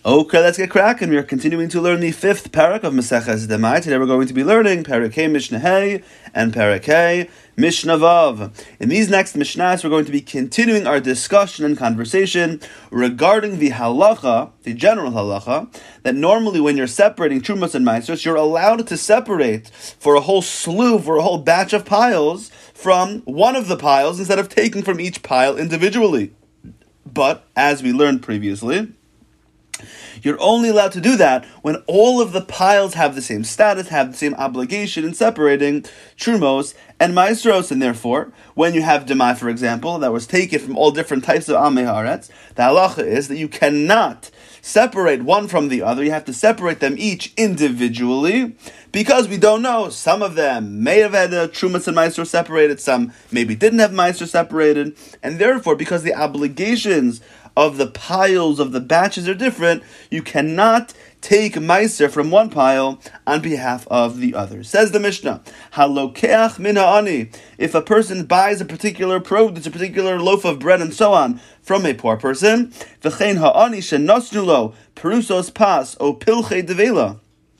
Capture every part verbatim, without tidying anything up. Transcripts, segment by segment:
Okay, let's get cracking. We are continuing to learn the fifth parak of Maseches Demai. Today we're going to be learning Parak Hey Mishnah Hey and Parak Hey Mishnah Vav. In these next Mishnahs, we're going to be continuing our discussion and conversation regarding the halacha, the general halacha, that normally when you're separating Trumos and Maasros, you're allowed to separate for a whole slew, for a whole batch of piles from one of the piles instead of taking from each pile individually. But, as we learned previously, you're only allowed to do that when all of the piles have the same status, have the same obligation in separating Trumos and Maasros, and therefore, when you have Demai, for example, that was taken from all different types of Amei Haaretz, the halacha is that you cannot separate one from the other. You have to separate them each individually, because we don't know. Some of them may have had uh, Trumos and Maasros separated, some maybe didn't have Maasros separated, and therefore, because the obligations of the piles of the batches are different, you cannot take Meiser from one pile on behalf of the other. Says the Mishnah, Halokeach min ha'ani, if a person buys a particular produce, a particular loaf of bread and so on, from a poor person, v'chein ha'ani shenosnu lo perusos pas o pilchei devela,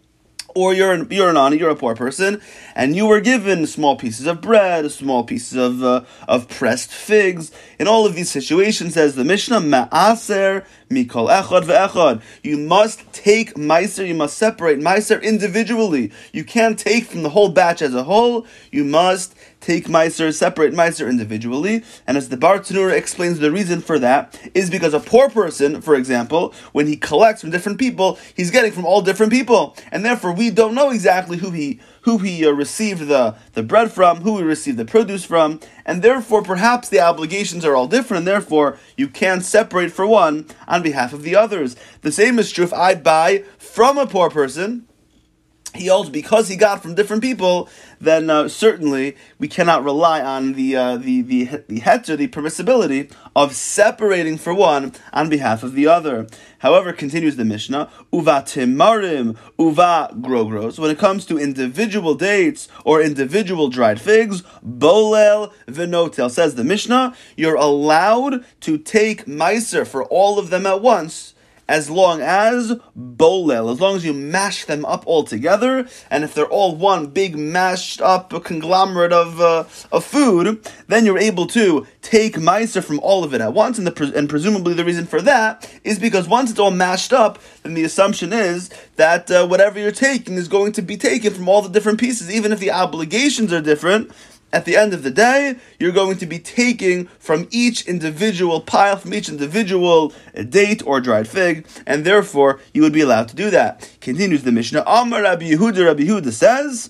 or you're an, you're an ani, you're a poor person, and you were given small pieces of bread, small pieces of uh, of pressed figs. In all of these situations, says the Mishnah, ma'aser mikol echad ve'echad. You must take meiser, you must separate meiser individually. You can't take from the whole batch as a whole. You must take meiser, separate meiser individually. And as the Bar Tanura explains, the reason for that is because a poor person, for example, when he collects from different people, he's getting from all different people, and therefore we don't know exactly who he who he uh, received the, the bread from, who he received the produce from, and therefore perhaps the obligations are all different, and therefore you can't separate for one on behalf of the others. The same is true if I buy from a poor person. He also, because he got from different people, then uh, certainly we cannot rely on the uh, the the the heter, the permissibility of separating for one on behalf of the other. However, continues the Mishnah, uva timarim, uva grogros. When it comes to individual dates or individual dried figs, bolel venotel, says the Mishnah, you're allowed to take meiser for all of them at once, as long as bolel, as long as you mash them up all together, and if they're all one big mashed up conglomerate of uh, of food, then you're able to take meiser from all of it at once, and the and presumably the reason for that is because once it's all mashed up, then the assumption is that uh, whatever you're taking is going to be taken from all the different pieces, even if the obligations are different. At the end of the day, you're going to be taking from each individual pile, from each individual date or dried fig, and therefore you would be allowed to do that. Continues the Mishnah, Amar Rabbi Yehuda, Rabbi Yehuda says,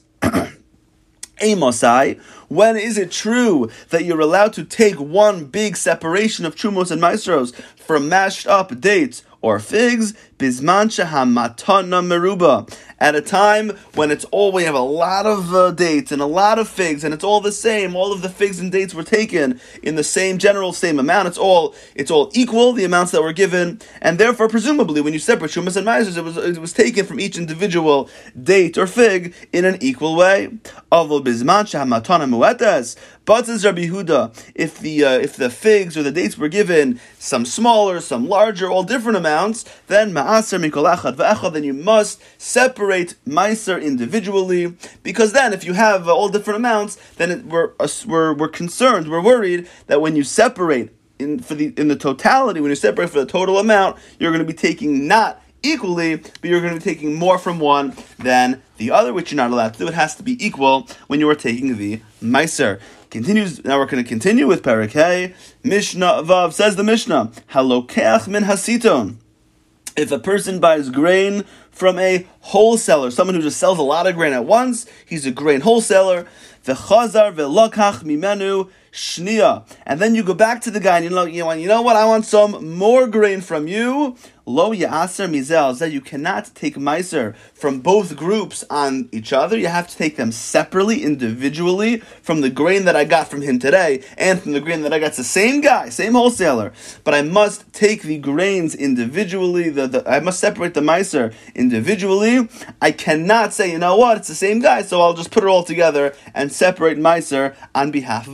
Amosai, when is it true that you're allowed to take one big separation of Trumos and Maasros from mashed up dates or figs? Bizman shehamatana meruba, at a time when it's all, we have a lot of uh, dates and a lot of figs, and it's all the same. All of the figs and dates were taken in the same general same amount. It's all it's all equal, the amounts that were given, and therefore presumably when you separate Trumos and Maasros, it was it was taken from each individual date or fig in an equal way. Avol bizman shehamatana muetes. But says Rabbi Yehuda, if the uh, if the figs or the dates were given some smaller, some larger, all different amounts, then ma'aser mikol echad ve'echad, then you must separate meiser individually, because then if you have uh, all different amounts, then it, we're, uh, we're we're concerned, we're worried that when you separate in for the in the totality, when you separate for the total amount, you're going to be taking not equally, but you're going to be taking more from one than the other, which you're not allowed to do. It has to be equal when you are taking the meiser. Continues. Now we're going to continue with Parak Hey Mishnah Vav. Says the Mishnah, Halokeach min hasiton. If a person buys grain from a wholesaler, someone who just sells a lot of grain at once, he's a grain wholesaler. V'chazar v'lokach mimenu shnia, and then you go back to the guy and you know, you know, you know what? I want some more grain from you. Lo ya'aser mizel, that you cannot take meiser from both groups on each other. You have to take them separately, individually, from the grain that I got from him today, and from the grain that I got. It's the same guy, same wholesaler, but I must take the grains individually. The, the I must separate the meiser individually. I cannot say, you know what? It's the same guy, so I'll just put it all together and separate meiser on behalf of all of it.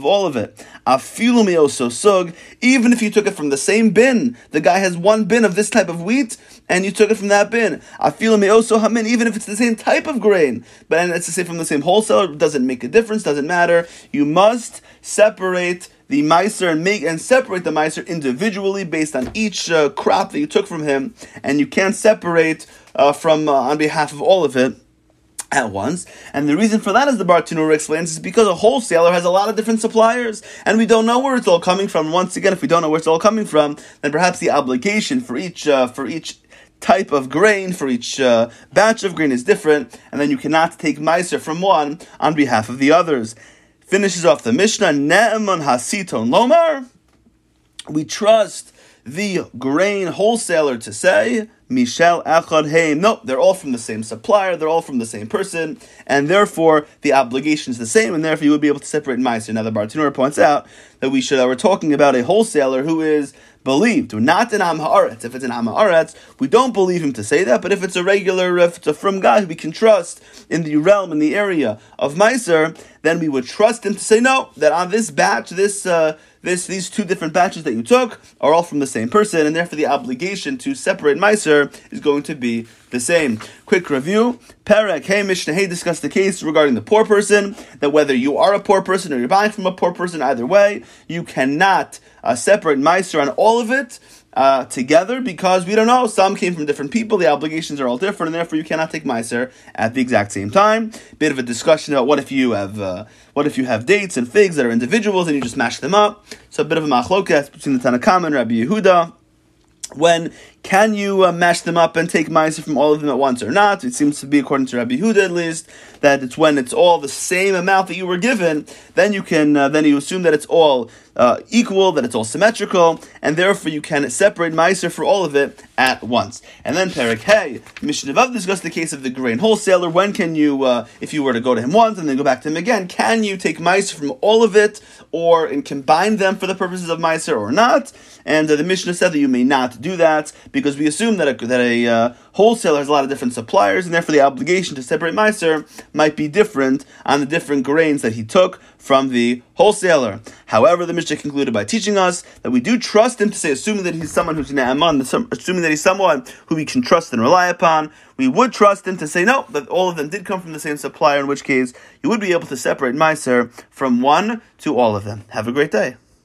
it. Afilu me'oso sug, even if you took it from the same bin, the guy has one bin of this type of wheat, and you took it from that bin. Afilu me'oso hamin, even if it's the same type of grain, but and it's the same from the same wholesaler, it doesn't make a difference, doesn't matter. You must separate the meiser and make and separate the meiser individually based on each uh, crop that you took from him, and you can't separate uh, from uh, on behalf of all of it at once. And the reason for that, as the Bartenura explains, is because a wholesaler has a lot of different suppliers, and we don't know where it's all coming from. Once again, if we don't know where it's all coming from, then perhaps the obligation for each uh, for each type of grain, for each uh, batch of grain is different, and then you cannot take meiser from one on behalf of the others. Finishes off the Mishnah, Ne'eman hasiton lomar. We trust the grain wholesaler to say, Mishel echad heim. No, they're all from the same supplier, they're all from the same person, and therefore the obligation is the same, and therefore you would be able to separate meiser. Now the Bartenura points out that we should, uh, we're talking about a wholesaler who is believed, not in Am Haaretz. If it's an Am Haaretz, we don't believe him to say that, but if it's a regular, if it's a from guy who we can trust in the realm, in the area of meiser, then we would trust him to say no, that on this batch, this uh, this these two different batches that you took are all from the same person, and therefore the obligation to separate meiser is going to be the same. Quick review. Perek Hey Mishnah Hey discussed the case regarding the poor person, that whether you are a poor person or you're buying from a poor person, either way, you cannot uh, separate meiser on all of it uh, together, because we don't know, some came from different people, the obligations are all different, and therefore you cannot take meiser at the exact same time. Bit of a discussion about what if you have uh, what if you have dates and figs that are individuals and you just mash them up. So a bit of a machlokas between the Tanna Kama and Rabbi Yehuda. When can you uh, mash them up and take meiser from all of them at once or not? It seems to be, according to Rabbi Yehuda at least, that it's when it's all the same amount that you were given, then you can uh, then you assume that it's all uh, equal, that it's all symmetrical, and therefore you can separate meiser for all of it at once. And then Perek Hey, Mishnah Vav discussed the case of the grain wholesaler. When can you, uh, if you were to go to him once and then go back to him again, can you take meiser from all of it, or and combine them for the purposes of meiser or not? And uh, the Mishnah said that you may not do that, because we assume that a, that a uh, wholesaler has a lot of different suppliers, and therefore the obligation to separate meiser might be different on the different grains that he took from the wholesaler. However, the Mishnah concluded by teaching us that we do trust him to say, assuming that he's someone who's ne'aman, assuming that he's someone who we can trust and rely upon, we would trust him to say no, that all of them did come from the same supplier, in which case you would be able to separate meiser from one to all of them. Have a great day.